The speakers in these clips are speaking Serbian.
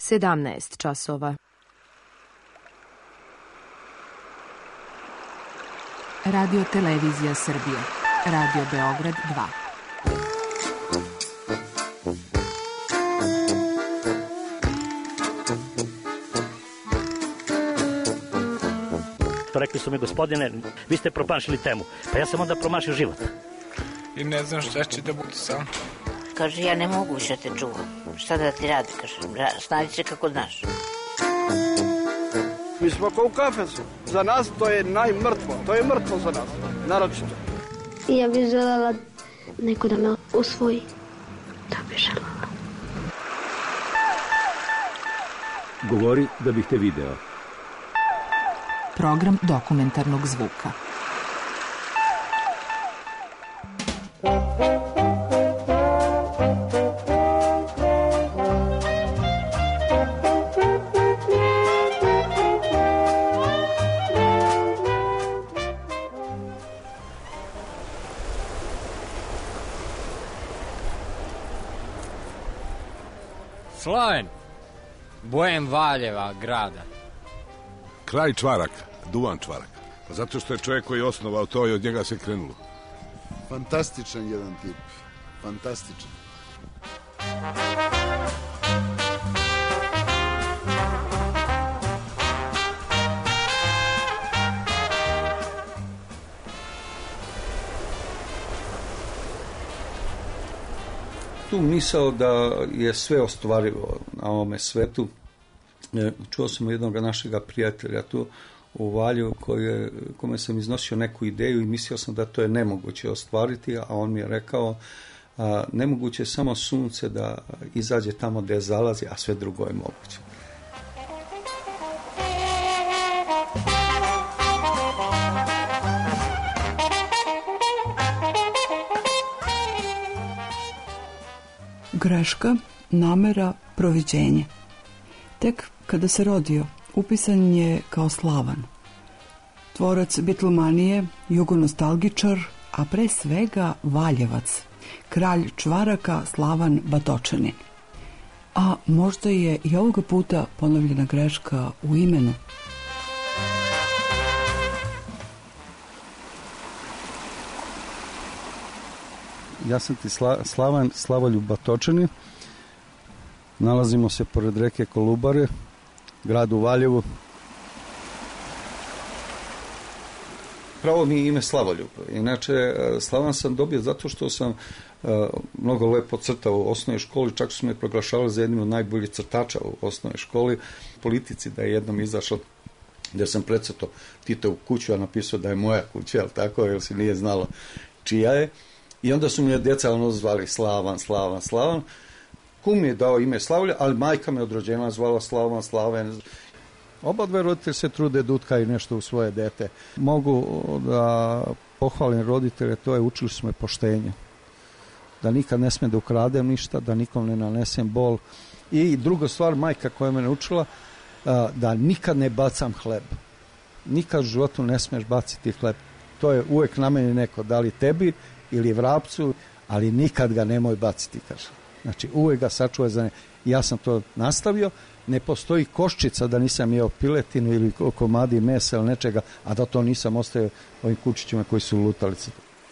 17 časova. Radio Televizija Srbije. Radio Beograd 2. Rekli su mi, gospodine, vi ste promašili temu. Pa ja sam onda promašio život. I ne znam šta će da bude sam. Kaže, ja ne mogu više te čuvam. Šta da ti radi, kaže, snađi se kako znaš. Mi smo kao u kafesu. Za nas to je najmrtvo. To je mrtvo za nas, naročito. Ja bih željela neko da me usvoji. Da bih željela. Govori da bih te video. Program dokumentarnog zvuka. Slaven, bojem Valjeva grada. Kraj Čvarak, Duvan Čvarak. Pa zato što je čovjek koji je osnovao to i od njega se krenulo. Fantastičan jedan tip. Fantastičan. Tu misao da je sve ostvarivo na ovome svetu. Čuo sam jednog našega prijatelja tu u Valju kome sam iznosio neku ideju i mislio sam da to je nemoguće ostvariti, a on mi je rekao nemoguće je samo sunce da izađe tamo gdje zalazi, a sve drugo je moguće. Greška, namera, proviđenje. Tek kada se rodio, upisan je kao Slavan. Tvorac Bitlumanije, jugonostalgičar, a pre svega Valjevac, kralj Čvaraka Slavan Batočanin. A možda je i ovoga puta ponovljena greška u imenu. Ja sam ti Slavan Slavoljub Batočanin. Nalazimo se pored reke Kolubare, gradu Valjevu. Pravo mi je ime Slavoljub. Inače, Slavan sam dobio zato što sam mnogo lepo crtao u osnovnoj školi, čak su me proglašavali za jednim od najboljih crtača u osnovnoj školi. Politici da je jednom izašao gdje sam precrtao Titovu kuću, a napisao da je moja kuća, ali tako, jer se nije znalo čija je. I onda su mi djeca zvali Slavan. Kum mi je dao ime Slavlja, ali majka me od rođena zvala Slaven. Oba dve roditelji se trude da utkaju nešto u svoje dete. Mogu da pohvalim roditelje, to je učili su me poštenje. Da nikad ne smem da ukradem ništa, da nikom ne nanesem bol. I druga stvar, majka koja me naučila, da nikad ne bacam hleb. Nikad u životu ne smeš baciti hleb. To je uvek na meni neko, da li tebi ili vrapcu, ali nikad ga nemoj baciti, kaže. Znači, uvek ga sačuvaj za ne. Ja sam to nastavio, ne postoji koščica da nisam jeo piletinu ili komadi mesa ili nečega, a da to nisam ostavio ovim kučićima koji su lutalice.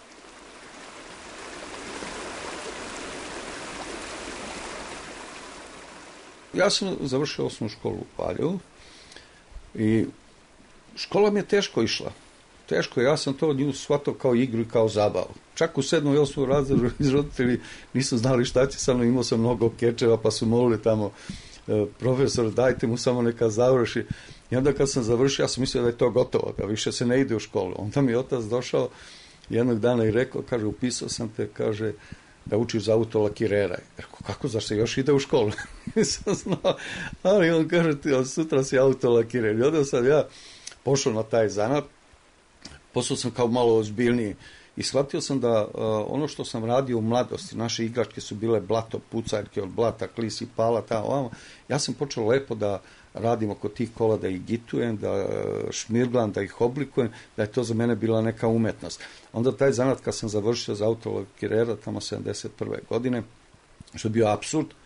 Ja sam završio osnovnu školu u Valjevu i škola mi je teško išla. Teško, ja sam to nju shvatao kao igru i kao zabavu. Čak u 7. i 8. razredu roditelji nisu znali šta će sa mnom, imao sam mnogo kečeva pa su molili tamo profesor dajte mu samo neka završi. I onda kad sam završio ja sam mislio da je to gotovo, da više se ne ide u školu. Onda mi je otac došao jednog dana i rekao, kaže upisao sam te, kaže da učiš za autolakirera. Rekao, kako, zašto se još ide u školu? Nisam znao, ali on kaže sutra si autolakirer. I onda sam ja pošao na taj zanat. Postao sam kao malo ozbiljniji i shvatio sam da ono što sam radio u mladosti, naše igračke su bile blato, pucaljke od blata, klisi, pala, tamo. Ja sam počeo lepo da radim oko tih kola, da ih gitujem, da šmirglam, da ih oblikujem, da je to za mene bila neka umetnost. Onda taj zanat kad sam završio za autolakirera, tamo 71. godine, što je bio apsurd,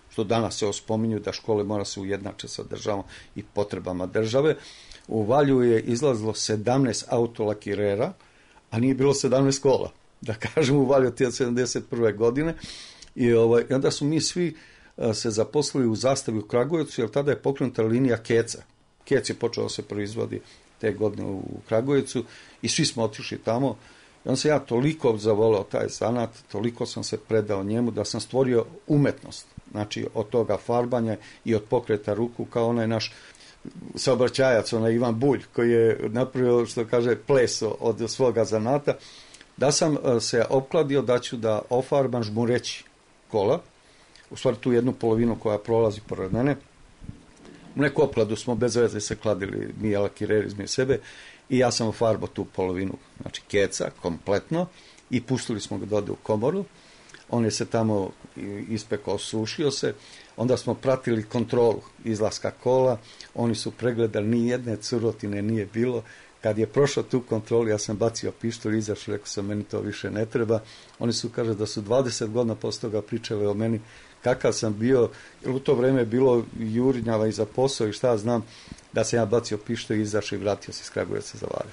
što danas se ospominju da škole mora se ujednače sa državom i potrebama države. U Valju je izlazilo 17 autolakirera, a nije bilo 17 škola. Da kažem, u Valju te 71. godine. I onda su mi svi se zaposlili u Zastavi u Kragujevcu, jer tada je pokrenuta linija Keca. Kec je počeo da se proizvodi te godine u Kragujevcu i svi smo otišli tamo. I onda sam ja toliko zavoleo taj zanat, toliko sam se predao njemu da sam stvorio umetnost. Znači, od toga farbanja i od pokreta ruku, kao onaj naš saobraćajac, onaj Ivan Bulj, koji je napravio, što kaže, ples od svoga zanata, da sam se opkladio da ću da ofarbam žmureći kola, u stvari tu jednu polovinu koja prolazi pored mene. U neku opkladu smo bez veze se kladili, mi lakireri između sebe, i ja sam ofarbao tu polovinu, znači keca, kompletno, i pustili smo ga da ode u komoru. On je se tamo ispekao, osušio se, onda smo pratili kontrolu izlaska kola, oni su pregledali, ni jedne crotine nije bilo. Kad je prošao tu kontrolu, ja sam bacio pištolj, izašao, rekao sam, meni to više ne treba. Oni su, kaže, da su 20 godina posle toga pričali o meni, kakav sam bio, jer u to vreme je bilo jurinjava i za posao i šta znam, da sam ja bacio pištolj, izašao i vratio se iz Kragujevca za Valjevo.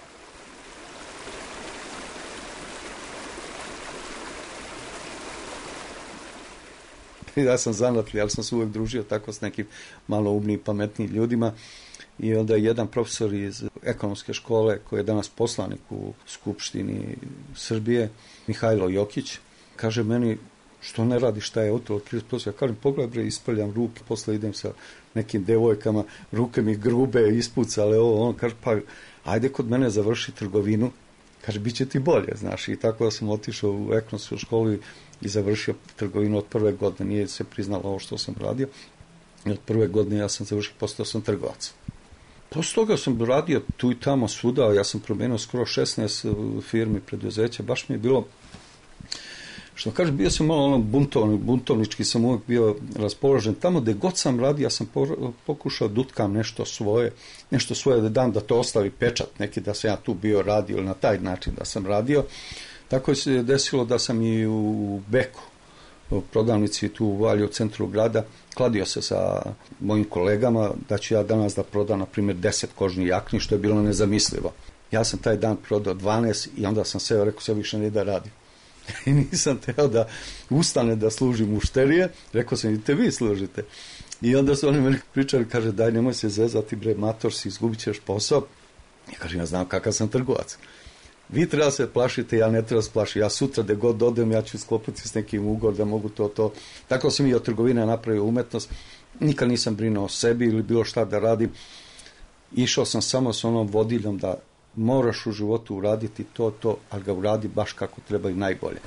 Ja sam zanatljiv, ali sam se uvijek družio tako s nekim malo umnijim, pametnijim ljudima. I onda je jedan profesor iz ekonomske škole, koji je danas poslanik u Skupštini Srbije, Mihajlo Jokić, kaže meni, što ne radi, šta je auto? Ja kažem, pogledaj bre, isprljam ruke, posle idem sa nekim devojkama, ruke mi grube, ispucale ovo, on kaže, pa ajde kod mene završi trgovinu, kaže, bit će ti bolje, znaš, i tako da sam otišao u ekonomsku školu i završio trgovinu od prve godine, nije se priznalo ovo što sam radio, i od prve godine ja sam završio, postao sam trgovac. Posle toga sam radio tu i tamo svuda, ja sam promenio skoro 16 firmi, preduzeća, baš mi je bilo, što kažem, bio sam malo buntovnički, sam uvijek bio raspoložen. Tamo gde god sam radio, ja sam pokušao da utkam nešto svoje da dam, da to ostavi pečat, neki da sam ja tu bio radio ili na taj način da sam radio. Tako se desilo da sam i u Beku, u prodavnici tu u Valju, u centru grada, kladio se sa mojim kolegama da ću ja danas da prodam, na primjer, 10 kožnih jakni, što je bilo nezamislivo. Ja sam taj dan prodao 12 i onda sam seo, rekao se više ne da radim. I nisam teo da ustane da služim mušterije, rekao sam, idite vi služite. I onda su oni meni pričali, kaže, daj, nemoj se zezati, bre, mator si, izgubit ćeš posao. Ja kažem, ja znam kakav sam trgovac. Vi treba se plašite, ja ne treba se plašiti. Ja sutra da god odem, ja ću sklopiti s nekim ugovor da mogu to. Tako sam i od trgovine napravio umetnost. Nikad nisam brinuo o sebi ili bilo šta da radim. Išao sam samo s onom vodiljom da moraš u životu uraditi to, ali ga uradi baš kako treba i najbolje.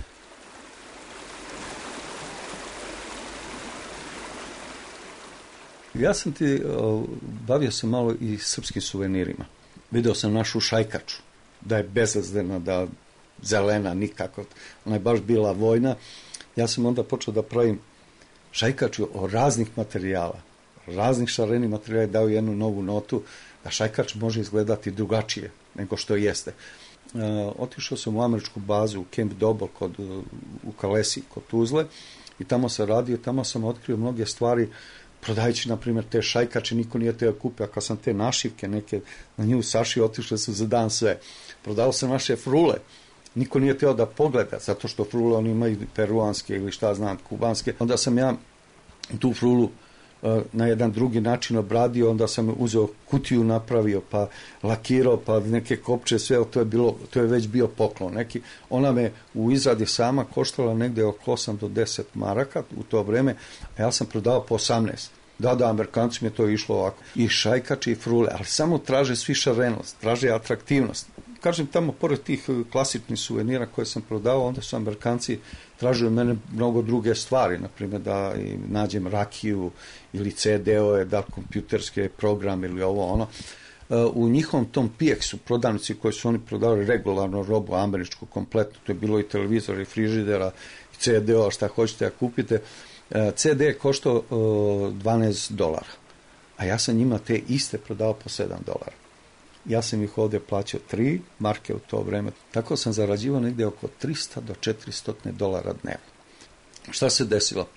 Ja sam bavio se malo i srpskim suvenirima. Video sam našu šajkaču, da je bezazlena, da zelena nikako, ona je baš bila vojna. Ja sam onda počeo da pravim šajkaču o raznih materijala, raznih šarenih materijala, dao jednu novu notu, da šajkač može izgledati drugačije nego što jeste. Otišao sam u američku bazu, u Camp Dobol, u Kalesi, kod Tuzle, i tamo sam radio, tamo sam otkrio mnoge stvari, prodajući, na primjer, te šajkače, niko nije teo kupe, a kad sam te našivke neke na nju sašio, otišle su za dan sve. Prodao sam naše frule, niko nije teo da pogleda, zato što frule oni imaju peruanske ili šta znam, kubanske. Onda sam ja tu frulu na jedan drugi način obradio, onda sam uzeo kutiju, napravio, pa lakirao, pa neke kopče, sve, to je već bio poklon neki. Ona me u izradi sama koštala negde oko 8 do 10 maraka u to vreme, a ja sam prodao po 18. Da, Amerikanci mi je to išlo ovako. I šajkače i frule, ali samo traže svi šarenost, traže atraktivnost. Kažem, tamo, pored tih klasičnih suvenira koje sam prodao, onda su Amerikanci tražili od mene mnogo druge stvari, na primjer da nađem rakiju ili CD-ove, da kompjuterske programe ili ovo ono. U njihovom tom PX-u, prodavnici koji su oni prodavali regularno robu američku kompletno, to je bilo i televizora, i frižidera, i CD-ova, šta hoćete da kupite, CD je koštao $12, a ja sam njima te iste prodao po $7. Ja sam ih ovdje plaćao 3 marke u to vreme. Tako sam zarađivao negdje oko $300 do $400 dnevno. Šta se desilo?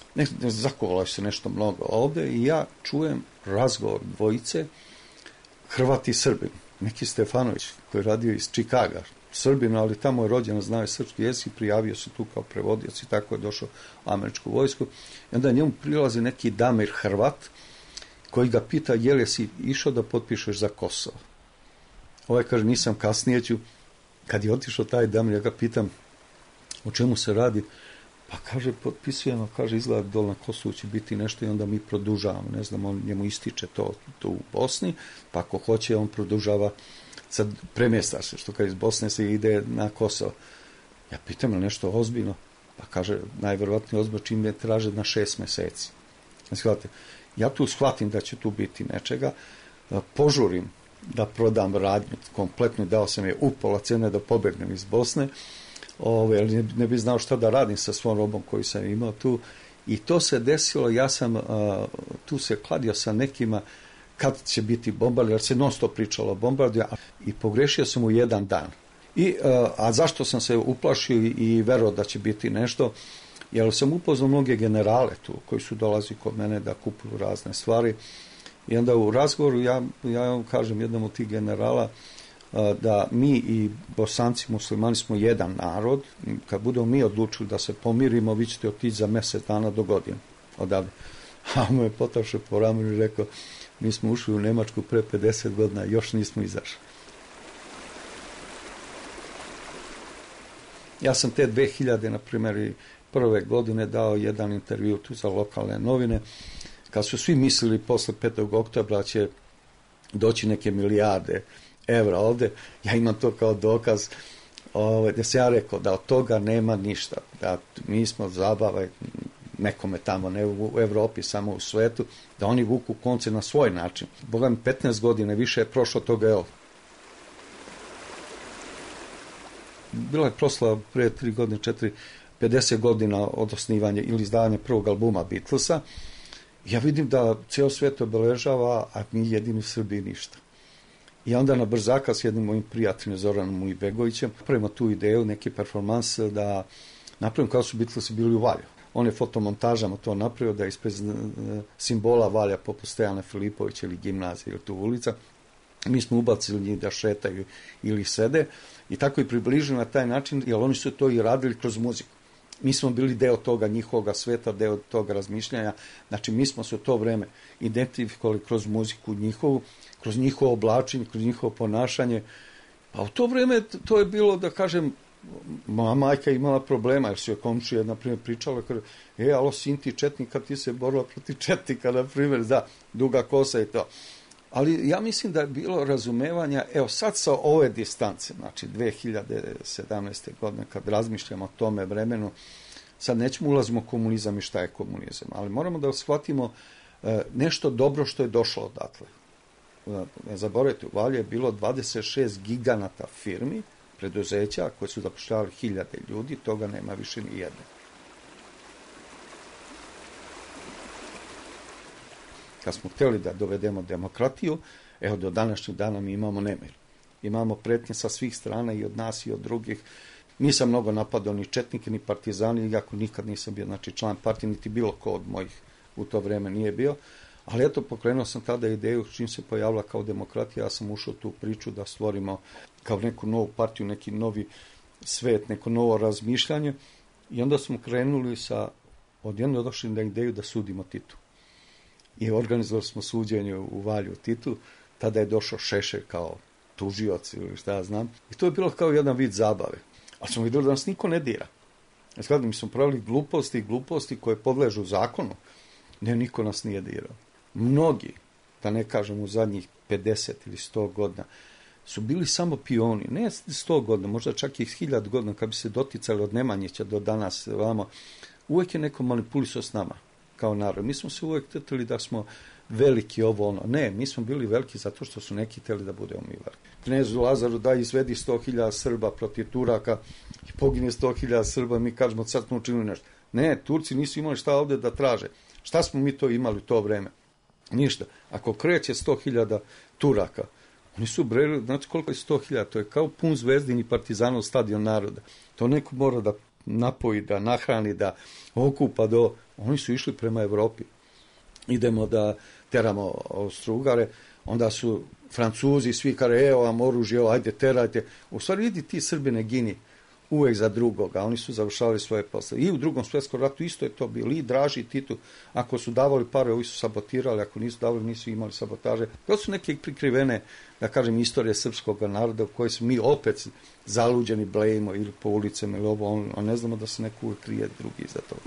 zakovalo se nešto mnogo ovde i ja čujem razgovor dvojice Hrvati i Srbin. Neki Stefanović koji je radio iz Čikaga, Srbin, ali tamo je rođen, znao je srpski jezik, prijavio se tu kao prevodioc i tako je došao u američku vojsku. I onda njemu prilazi neki Damir Hrvat koji ga pita je li si išao da potpišeš za Kosovo. Ovaj kaže nisam, kasnije ću. Kad je otišao taj Damir, ja ga pitam o čemu se radi. Pa kaže, potpisujemo, kaže, izgleda dol na Kosovu će biti nešto i onda mi produžavamo. Ne znam, njemu ističe to u Bosni, pa ako hoće, on produžava, sad premjesta se, što kad iz Bosne se ide na Kosovo. Ja pitam je nešto ozbiljno, pa kaže, najverovatnije ozbiljno čim me traže na 6 meseci. Shvatite, ja tu shvatim da će tu biti nečega, požurim da prodam radnju kompletno, dao sam je upola cene da pobegnem iz Bosne, ali ne bi znao šta da radim sa svom robom koju sam imao tu. I to se desilo, ja sam tu se kladio sa nekima kad će biti bombardija, jer se non stop pričalo o bombardiju i pogrešio sam u jedan dan. A zašto sam se uplašio i verovao da će biti nešto? Jer sam upoznao mnoge generale tu koji su dolazi kod mene da kupuju razne stvari. I onda u razgovoru ja kažem jednom od tih generala da mi i Bosanci muslimani smo jedan narod, kad budemo mi odlučili da se pomirimo, vi ćete otići za mjesec dana do godine odavde. A mu je potavšao po ramenu i rekao, mi smo ušli u Nemačku pre 50 godina, još nismo izašli. Ja sam te 2000, na primjer, prve godine dao jedan intervju tu za lokalne novine, kad su svi mislili posle 5. oktobra će doći neke milijarde evra ovde, ja imam to kao dokaz da se ja rekao da od toga nema ništa, da mi smo zabava nekome tamo, ne u Evropi, samo u svetu, da oni vuku konce na svoj način. Boga mi 15 godina više je prošlo toga, evo. Bila je proslava pre 3 godine, 50 godina od osnivanja ili izdavanja prvog albuma Beatlesa. Ja vidim da ceo svet obeležava, a mi jedini Srbi ništa. I onda na brzaka s jednim mojim prijateljem Zoranom Ujbegovićem pravimo tu ideju, neki performans da napravim kao su Beatlesi bili u Valju. On je fotomontažama to napravio da ispred simbola Valja poput Stojana Filipovića ili gimnazije ili tu ulica. Mi smo ubacili njih da šetaju ili sede i tako i približili na taj način, jer oni su to i radili kroz muziku. Mi smo bili deo toga njihovog sveta, deo toga razmišljanja. Znači, mi smo se u to vreme identifikovali kroz muziku njihovu, kroz njihovo oblačenje, kroz njihovo ponašanje. Pa u to vreme to je bilo, da kažem, moja majka imala problema, jer su je komšija, na primjer, pričala, alo, sin ti četnika, ti se borila protiv četnika, na primjer, da, duga kosa i to. Ali ja mislim da je bilo razumevanja, evo sad sa ove distance, znači 2017. godine, kad razmišljamo o tome vremenu, sad nećemo ulazimo u komunizam i šta je komunizam, ali moramo da shvatimo nešto dobro što je došlo odatle. Ne zaboravite, u Valju je bilo 26 giganata firmi, preduzeća koje su zapošljavali 1000 ljudi, toga nema više ni jedne. Kad smo htjeli da dovedemo demokratiju, evo do današnjeg dana mi imamo nemir. Imamo pretnje sa svih strana i od nas i od drugih. Nisam mnogo napadao ni četnike, ni partizani, iako nikad nisam bio član partije, niti bilo ko od mojih u to vreme nije bio. Ali eto, pokrenuo sam tada ideju, čim se pojavila kao demokratija, ja sam ušao u tu priču da stvorimo kao neku novu partiju, neki novi svet, neko novo razmišljanje. I onda smo krenuli odjedno došli na ideju da sudimo Titu. I organizovali smo suđenje u Valju Titu, tada je došao Šešelj kao tužioc ili šta ja znam. I to je bilo kao jedan vid zabave. Ali smo vidjeli da nas niko ne dira. Mi smo pravili gluposti koje podležu zakonu. Ne, niko nas nije dirao. Mnogi, da ne kažem u zadnjih 50 ili 100 godina, su bili samo pioni. Ne 100 godina, možda čak i 1000 godina, kad bi se doticali od Nemanjića do danas, uvijek je neko manipulisao s nama kao narod. Mi smo se uvijek tetili da smo veliki ovo ono. Ne, mi smo bili veliki zato što su neki htjeli da budemo mi veliki. Knezu Lazaru da izvedi 100.000 Srba protiv Turaka i pogine 100.000 Srba, mi kažemo sad smo učinili nešto. Ne, Turci nisu imali šta ovdje da traže. Šta smo mi to imali u to vreme? Ništa. Ako kreće 100.000 Turaka, oni su breli, znači koliko je 100.000, to je kao pun Zvezdin i Partizanov stadion naroda. To neko mora da napoji, da nahrani, da okupa do Oni su išli prema Evropi. Idemo da teramo Austro-Ugare, onda su Francuzi svi kare, evo vam oružje, ajde terajte. U stvari vidi ti Srbi ne gini uvek za drugoga, oni su završavali svoje posle. I u Drugom svjetskom ratu isto je to bilo, i Draži i Titu, ako su davali pare, ovi su sabotirali, ako nisu davali, nisu imali sabotaže. To su neke prikrivene, da kažem, istorije srpskog naroda u kojoj smo mi opet zaluđeni blejimo ili po ulicama ili ovo, a ne znamo da se neko uvek krije drugi za to.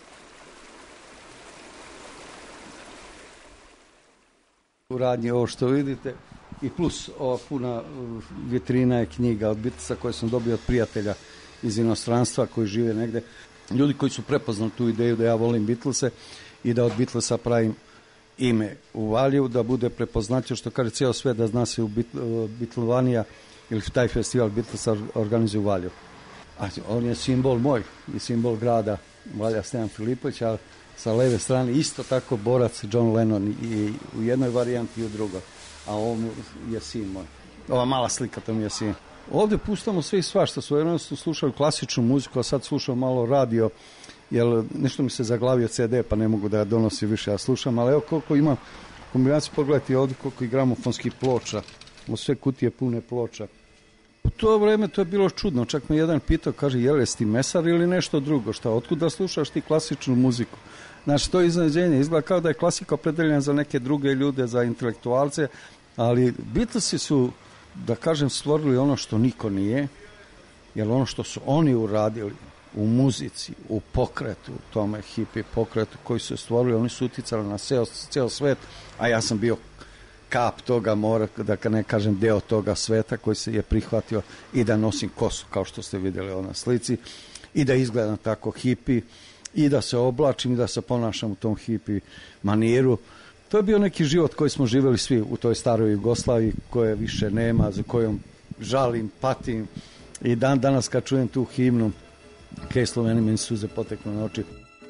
U radnji ovo što vidite i plus ova puna vitrina je knjiga od Beatlesa koje sam dobio od prijatelja iz inostranstva koji žive negde. Ljudi koji su prepoznali tu ideju da ja volim Beatlese i da od Beatlesa pravim ime u Valjevu, da bude prepoznatljivo, što kaže cijelo sve da zna se u Beatlovanija ili taj festival Beatlesa organizuje u Valjevu. A on je simbol moj i simbol grada Valja Stevan Filipović, a sa leve strane isto tako borac John Lennon i u jednoj varijanti i u drugoj. A ovo je sin moj. Ova mala slika, to mi je sin. Ovde pustamo sve i svašta. Svojevremeno su slušali klasičnu muziku, a sad slušam malo radio, jer nešto mi se zaglavio CD, pa ne mogu da ga donosim više, ja slušam, ali evo koliko imam kombinaciju, pogledajte ovdje koliko i gramofonskih ploča, o sve kutije pune ploča. U to vreme to je bilo čudno, čak me jedan pitao, kaže, jesi ti mesar ili nešto drugo, šta, otkud da slušaš ti klasičnu muziku? Znači, to iznenađenje izgleda kao da je klasika opredeljena za neke druge ljude, za intelektualce, ali Beatlesi su, da kažem, stvorili ono što niko nije, jer ono što su oni uradili u muzici, u pokretu, tome hippie pokretu koji su stvorili, oni su uticali na ceo svet, a ja sam bio kap toga mora, da ne kažem deo toga sveta koji se je prihvatio i da nosim kosu, kao što ste vidjeli na slici, i da izgledam tako hippie, i da se oblačim i da se ponašam u tom hippie maniru. To je bio neki život koji smo živjeli svi u toj staroj Jugoslaviji, koje više nema, za kojom žalim, patim, i danas kad čujem tu himnu, Kaj Sloveni, meni suze poteknu na oči.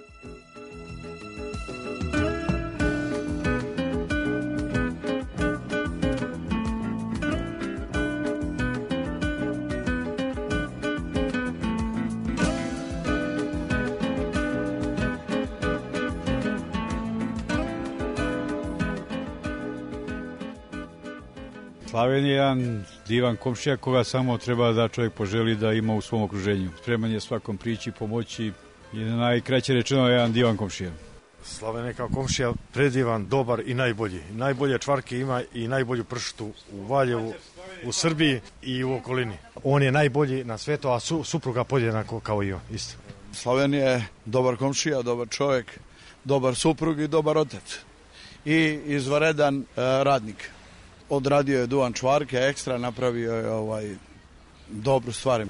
Slaven je jedan divan komšija koga samo treba da čovjek poželi da ima u svom okruženju. Spreman je svakom prići, pomoći i najkraće rečeno je jedan divan komšija. Slaven je kao komšija predivan, dobar i najbolji. Najbolje čvarke ima i najbolju pršutu u Valjevu, u Srbiji i u okolini. On je najbolji na svetu, a supruga podjednako kao i on, isto. Slaven je dobar komšija, dobar čovjek, dobar suprug i dobar otac. I izvanredan radnik. Odradio je duvan čvarke, ekstra napravio je dobru stvar.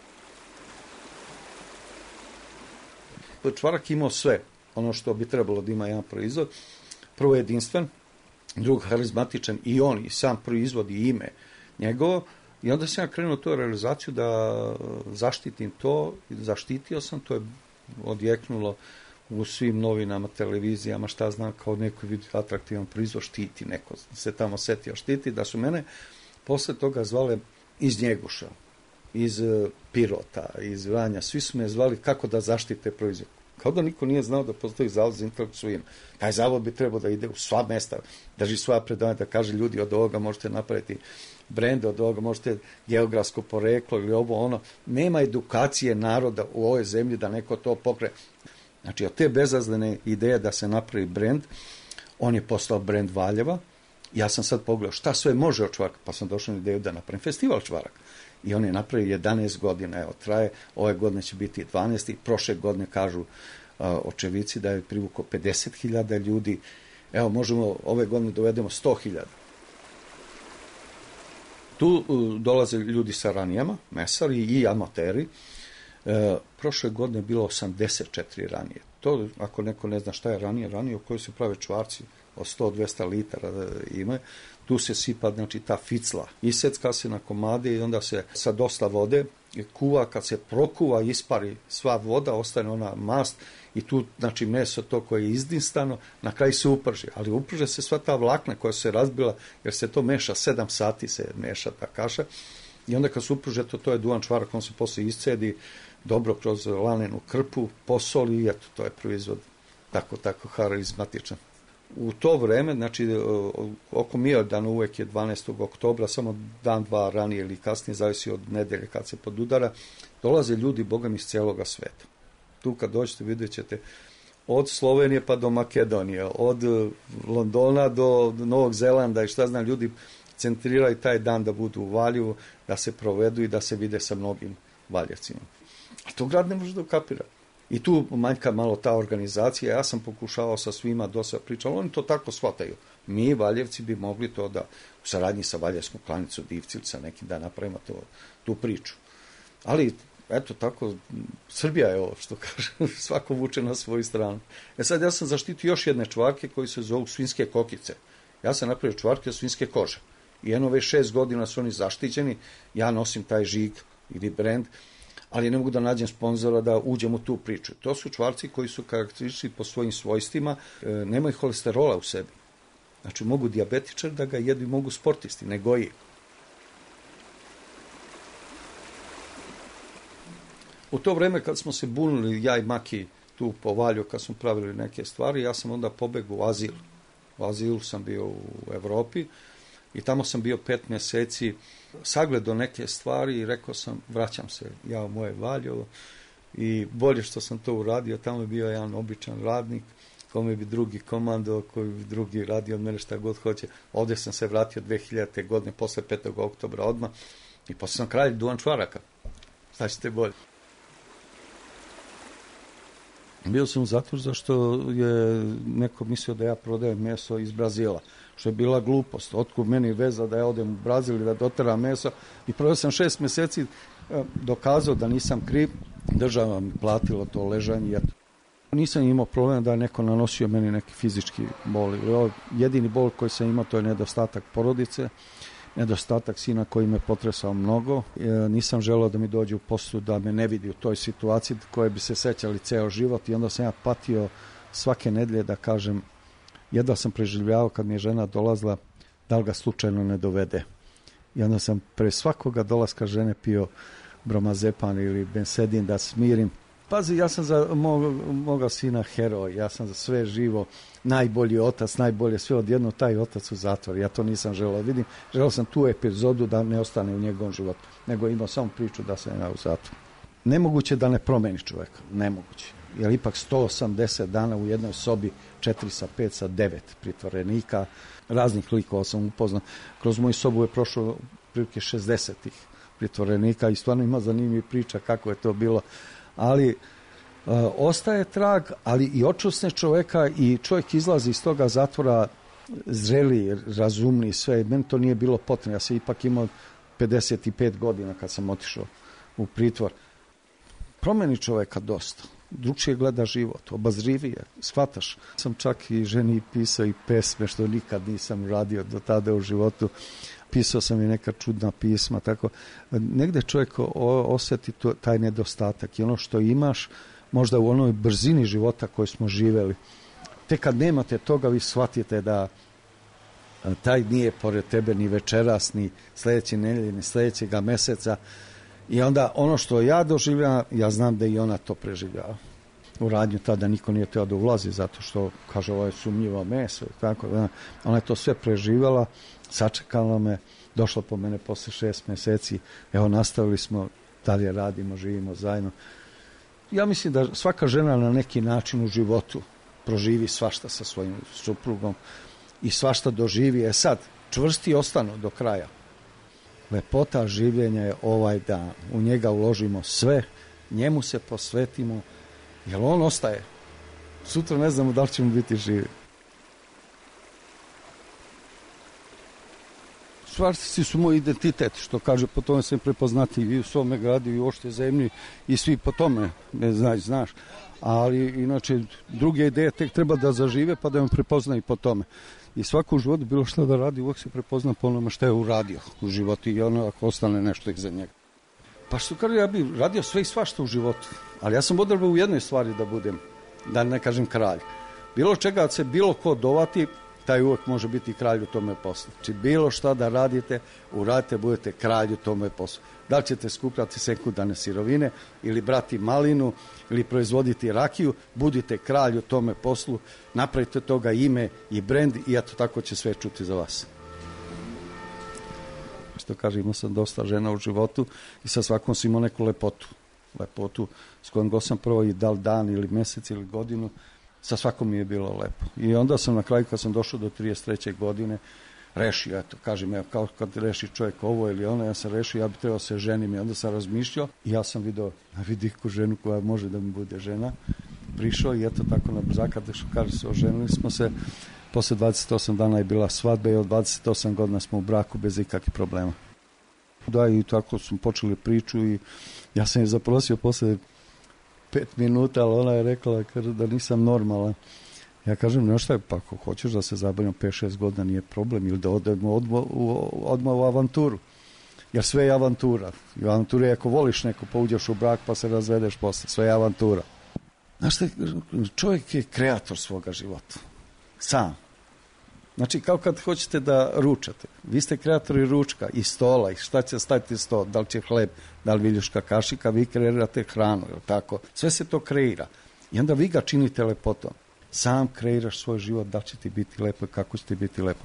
Čvarak imao sve, ono što bi trebalo da ima jedan proizvod. Prvo jedinstven, drugo harizmatičan i on i sam proizvod i ime njegovo. I onda sam ja krenuo tu realizaciju da zaštitim to, zaštitio sam, to je odjeknulo u svim novinama, televizijama, šta znam, kao neko vidi atraktivan proizvod, štiti, neko se tamo setio štiti, da su mene posle toga zvale iz Njeguša, iz Pirota, iz Vranja, svi su me zvali kako da zaštite proizvod. Kao da niko nije znao da postoji zavod za intelektualnu svojinu. Taj zavod bi trebao da ide u sva mesta, drži svoja predavanja, da kaže ljudi od ovoga možete napraviti brende, od ovoga možete geografsko poreklo ili ovo ono. Nema edukacije naroda u ovoj zemlji da neko to pokre. Znači, od te bezazlene ideje da se napravi brend, on je postao brend Valjeva. Ja sam sad pogledao šta sve može od čvaraka, pa sam došao na ideju da napravim festival čvaraka. I on je napravio 11 godina, evo, traje, ove godine će biti 12. Prošle godine, kažu očevici, da je privukao 50.000 ljudi. Evo, možemo ove godine dovedemo 100.000. Tu dolaze ljudi sa ranijama, mesari i amateri. Prošle godine je bilo 84 ranije. To, ako neko ne zna šta je ranije u kojoj se prave čvarci od 100-200 litara ima, tu se sipa, znači, ta ficla. Isecka se na komade i onda se sa dosta vode kuva, kad se prokuva, ispari sva voda, ostane ona mast i tu, znači, meso to koje je izdinstano, na kraju se uprži. Ali uprže se sva ta vlakna koja se razbila, jer se to meša, 7 sati se meša ta kaša. I onda kad se upruže to je duvan čvarak, on se posle iscedi dobro kroz lanenu krpu, posoli i eto, to je proizvod tako harizmatičan. U to vreme, znači oko Miojdana uvek je 12. oktobra, samo dan, dva ranije ili kasnije, zavisi od nedelje kad se podudara, dolaze ljudi, bogam, iz cijeloga sveta. Tu kad dođete vidjet ćete od Slovenije pa do Makedonije, od Londona do Novog Zelanda i šta znam, ljudi centriraju taj dan da budu u Valjevu, da se provedu i da se vide sa mnogim Valjevcima. A to grad ne može da ukapira. I tu manjka malo ta organizacija. Ja sam pokušavao sa svima dosta pričati, oni to tako shvataju. Mi, Valjevci, bi mogli to da u saradnji sa Valjevskom klanicom Divcilca nekim da napravimo tu priču. Ali, eto tako, Srbija je ovo, što kaže, svako vuče na svoju stranu. Sad ja sam zaštitio još jedne čvarke koji se zovu svinjske kokice. Ja sam napravio čvarke od svinjske kože. I jedno već 6 godina su oni zaštićeni, ja nosim taj žig ili brend, ali ne mogu da nađem sponzora da uđem u tu priču. To su čvarci koji su karakteristični po svojim svojstvima, nemaju holesterola u sebi. Znači mogu dijabetičar da ga jedu i mogu sportisti, ne goji. U to vreme kad smo se bunili, ja i Maki tu po Valju, kad smo pravili neke stvari, ja sam onda pobegao u azil. U azilu sam bio u Evropi i tamo sam bio 5 mjeseci, sagledao neke stvari i rekao sam, vraćam se ja u moje Valjevo i bolje što sam to uradio, tamo je bio jedan običan radnik, kome bi drugi komando, koji bi drugi radio od mene šta god hoće. Ovdje sam se vratio 2000. godine, posle 5. oktobra odmah i posle sam kralj Duvan Čvaraka. Šta ćete bolje? Bio sam u zatvoru zašto je neko mislio da ja prodajem meso iz Brazila, što je bila glupost. Otkud meni veza da ja odem u Brazil i da doteram meso. I proveo sam 6 mjeseci, dokazao da nisam kriv, država mi platila to ležanje. Nisam imao problema da je neko nanosio meni neki fizički bol. Jedini bol koji sam imao to je nedostatak porodice, nedostatak sina koji me potresao mnogo. Nisam želeo da mi dođe u poslu, da me ne vidi u toj situaciji koje bi se sećali ceo život i onda sam ja patio svake nedelje da kažem, jedva sam preživljavao kad mi je žena dolazila, da li ga slučajno ne dovede. I onda sam pre svakoga dolaska žene pio bromazepan ili bensedin da smirim. Pazi, ja sam za moga sina heroj, ja sam za sve živo, najbolji otac, najbolje sve, odjedno taj otac u zatvor. Ja to nisam želeo vidim. Želeo sam tu epizodu da ne ostane u njegovom životu, nego imao samo priču da sam ja u zatvor. Nemoguće da ne promeni čovjeka, nemoguće. Jer ipak 180 dana u jednoj sobi, 4 sa 5 sa 9 pritvorenika, raznih likova sam upoznao. Kroz moju sobu je prošlo prilike 60 pritvorenika i stvarno ima zanimljivih priča kako je to bilo. Ali ostaje trag, ali i očusne čovjeka i čovjek izlazi iz toga zatvora zreli, razumni, sve. Meni to nije bilo potrebno. Ja sam ipak imao 55 godina kad sam otišao u pritvor. Promeni čovjeka dosta. Drugčije gleda život, obazrivije, shvataš. Sam čak i ženi pisao i pesme, što nikad nisam radio do tada u životu. Pisao sam i neka čudna pisma, tako. Negde čovjek osjeti taj nedostatak i ono što imaš, možda u onoj brzini života koju smo živeli. Tek kad nemate toga, vi shvatite da taj nije pored tebe ni večeras, ni sljedeće nedelje, ni sljedećega meseca. I onda ono što ja doživljam, ja znam da i ona to preživljava. U radnju tada niko nije teo da ulazi zato što, kaže, ovo je sumnjivo meso. Tako, ona je to sve preživjela, sačekala me, došla po mene posle 6 mjeseci. Evo, nastavili smo, dalje radimo, živimo zajedno. Ja mislim da svaka žena na neki način u životu proživi svašta sa svojim suprugom i svašta doživi. Sad, čvrsti ostanu do kraja. Lepota življenja je ovaj dan. U njega uložimo sve, njemu se posvetimo, jer on ostaje. Sutra ne znamo da li ćemo biti živi. Čvarci su moj identitet, što kaže, po tome sam prepoznati i u svome gradu i u ošte zemlji i svi po tome, znaš. Ali inače, druge ideje tek treba da zažive pa da me prepoznaju po tome. I svako u životu bilo što da radi, uvijek se prepozna po onome što je uradio u životu i ono ako ostane nešto iza njega. Pa što kaže, ja bih radio sve i svašta u životu, ali ja sam odrebao u jednoj stvari da budem, da ne kažem kralj. Bilo čega se bilo ko dovati, taj uvek može biti kralj u tome poslu. Znači bilo šta da radite, uradite, budete kralj u tome poslu. Da li ćete skupljati sekundarne sirovine ili brati malinu ili proizvoditi rakiju, budite kralj u tome poslu, napravite toga ime i brend i eto tako će sve čuti za vas. Što kaže, imao sam dosta žena u životu i sa svakom sam imao neku lepotu s kojom god sam prvo i dal dan ili mesec ili godinu, sa svakom mi je bilo lepo. I onda sam na kraju, kad sam došao do 33. godine, rešio, eto, kažem, evo, kao kad reši čovjek ovo ili ono, ja sam rešio, ja bi trebao se ženim i onda sam razmišljao i ja sam video na vidiku ženu koja može da mi bude žena. Prišao i eto tako na brzaka, što kaže se, oženili smo se, posle 28 dana je bila svadba i od 28 godina smo u braku bez ikakvih problema. Da, i tako smo počeli priču i ja sam je zaprosio posle 5 minuta, ali ona je rekla da nisam normalan. Ja kažem, no šta je, pa ako hoćeš da se zabavimo 5-6 godina, nije problem, ili da odemo odmah u avanturu. Jer sve je avantura. I avantura je ako voliš neko, pa uđeš u brak, pa se razvedeš posle. Sve je avantura. Znaš šta, čovjek je kreator svoga života. Sam. Znači, kao kad hoćete da ručate. Vi ste kreatori ručka i stola i šta će staviti sto, da li će hleb, da li viljuška kašika, vi kreirate hranu, ili tako. Sve se to kreira. I onda vi ga činite lepotom. Sam kreiraš svoj život, da će ti biti lepo i kako će ti biti lepo.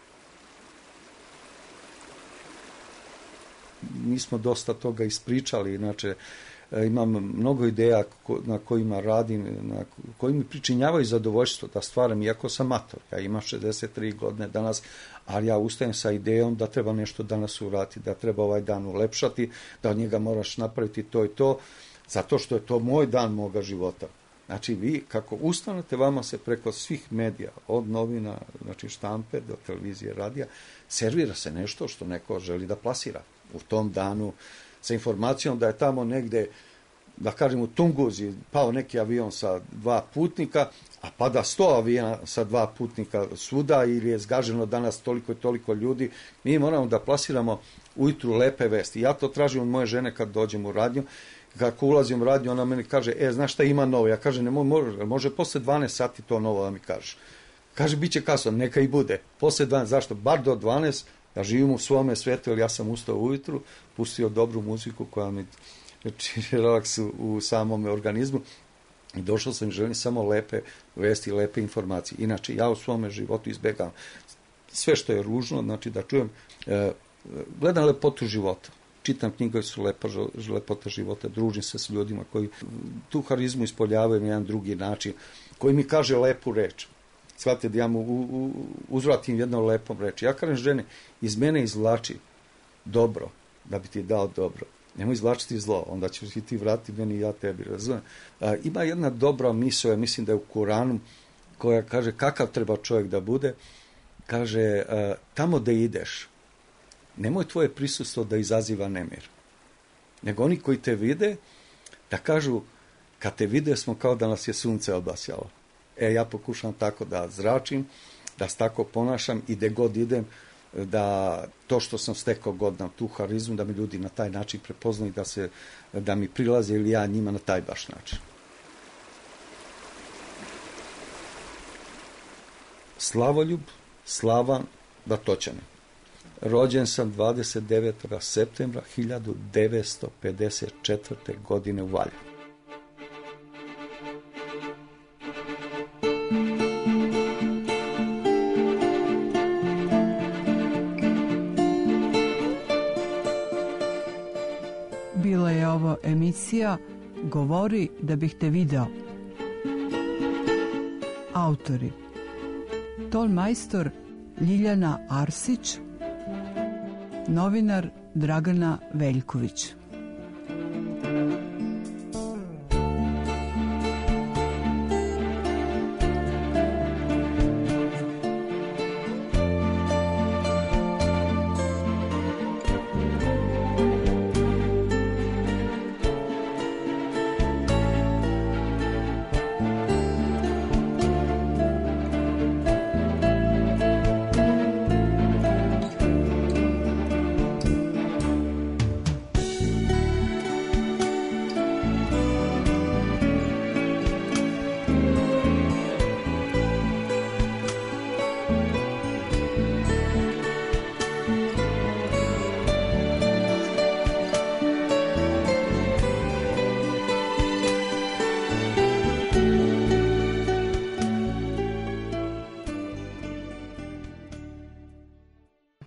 Mi smo dosta toga ispričali, inače imam mnogo ideja na kojima radim, na koji mi pričinjavaju zadovoljstvo da stvaram, iako sam mator. Ja imam 63 godine danas, ali ja ustajem sa idejom da treba nešto danas uraditi, da treba ovaj dan ulepšati, da od njega moraš napraviti to i to, zato što je to moj dan moga života. Znači vi, kako ustanete, vama se preko svih medija, od novina, znači štampe, do televizije, radija, servira se nešto što neko želi da plasira u tom danu, sa informacijom da je tamo negde, da kažem u Tunguzi, pao neki avion sa 2 putnika, a pada 100 aviona sa 2 putnika svuda, ili je zgaženo danas toliko i toliko ljudi. Mi moramo da plasiramo ujutru lepe vesti. Ja to tražim od moje žene kad dođem u radnju. Kako ulazim u radnju, ona meni kaže, znaš šta ima novo? Ja kažem, ne može posle 12 sati to novo da mi kažeš. Kaže, bit će kasno, neka i bude. Posle 12, zašto? Bar do 12, ja živim u svome svetu, jer ja sam ustao ujutru, pustio dobru muziku koja mi čini relaks u samom organizmu i došao sam i želim samo lepe vesti, lepe informacije. Inače, ja u svome životu izbegavam sve što je ružno, znači da čujem, gledam lepotu života. Čitam knjige, su lepota života, družim se s ljudima koji tu harizmu ispoljavaju na jedan drugi način, koji mi kaže lepu reč. Shvatite da ja mu uzvratim jednom lepom reči. Ja kažem žene, iz mene izvlači dobro, da bi ti dao dobro. Nemoj izvlačiti zlo, onda ćeš i ti vratiti meni i ja tebi, razumem. Ima jedna dobra misao, ja mislim da je u Kuranu, koja kaže kakav treba čovjek da bude. Kaže, tamo da ideš, nemoj tvoje prisustvo da izaziva nemir. Nego oni koji te vide, da kažu, kad te vide smo kao da nas je sunce obasjalo. Ja pokušam tako da zračim, da se tako ponašam i gde god idem, da to što sam stekao godinama, tu harizmu, da mi ljudi na taj način prepoznaju, da mi prilaze ili ja njima na taj baš način. Slavoljub Slavan Batočanin. Rođen sam 29. septembra 1954. godine u Valjevu. Bila je ovo emisija Govori da bih te video. Autori: tonmajstor Ljiljana Arsić, novinar Dragana Veljković.